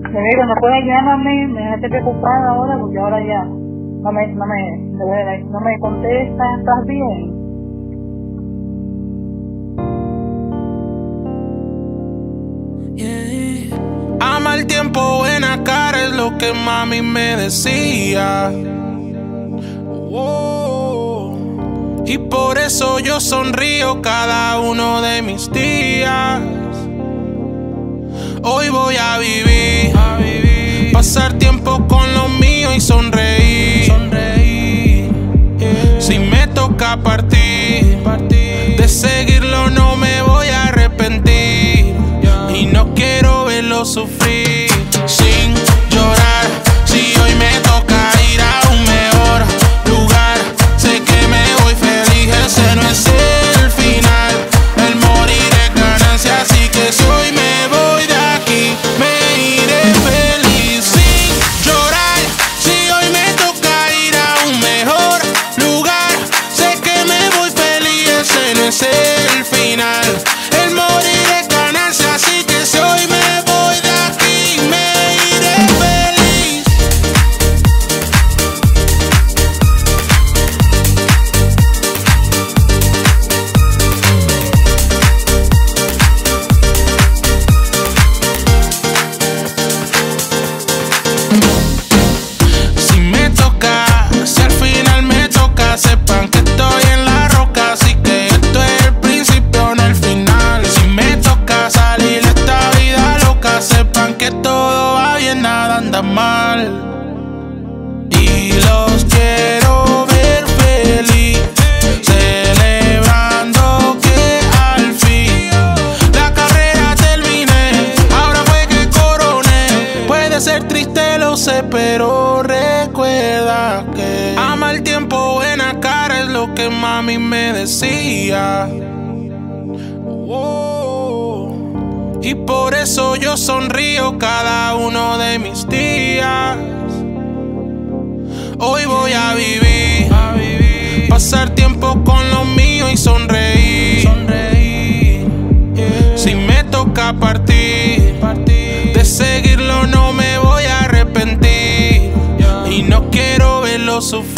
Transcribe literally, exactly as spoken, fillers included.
Me digo, no puedes llamarme, me dejaste preocupada ahora porque ahora ya no me, no me, no me contestas, ¿estás bien? Yeah. Ama el tiempo, buena cara es lo que mami me decía. Oh. Y por eso yo sonrío cada uno de mis días. Hoy voy a vivir, a vivir, pasar tiempo con lo mío y sonreír, sonreír. Yeah. Si me toca partir, partir, de seguirlo no me voy a arrepentir. Yeah. Y no quiero verlo sufrir sin llorar. Si hoy me toca ir a un mejor lugar, sé que me voy feliz, ese no es el final. El morir es ganancia, así que si hoy me voy de aquí, me iré feliz sin llorar. Si hoy me toca ir a un mejor lugar, sé que me voy feliz, ese no es el final. El morir es ganancia, así que si hoy me voy de aquí, me iré feliz. Si me toca, si al final me toca, sepan que estoy en la roca, así que esto es el principio, no el final. Si me toca salir de esta vida loca, sepan que todo va bien, nada anda mal. Y los quiero ver feliz, celebrando que al fin la carrera terminé. Ahora fue que coroné. Puede ser triste, lo sé, pero recuerda que ama el tiempo, buena cara es lo que mami me decía. Oh. Y por eso yo sonrío cada uno de mis días. Hoy voy a vivir, a vivir, pasar tiempo con lo mío y sonreír, sonreír. Yeah. Si me toca partir, partir, de seguirlo no me voy a arrepentir. Yeah. Y no quiero verlo sufrir